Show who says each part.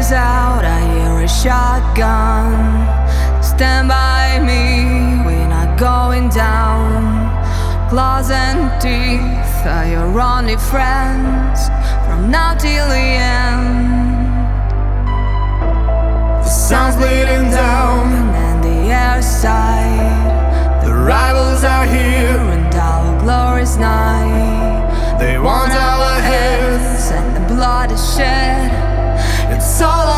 Speaker 1: is out, I hear a shotgun. Stand by me, we're not going down. Claws and teeth are your only friends from now till the end.
Speaker 2: The sun's bleeding down
Speaker 1: And the air's tight.
Speaker 2: The rivals are here
Speaker 1: And our glorious night.
Speaker 2: They want our heads
Speaker 1: And the blood is shed.
Speaker 2: It's all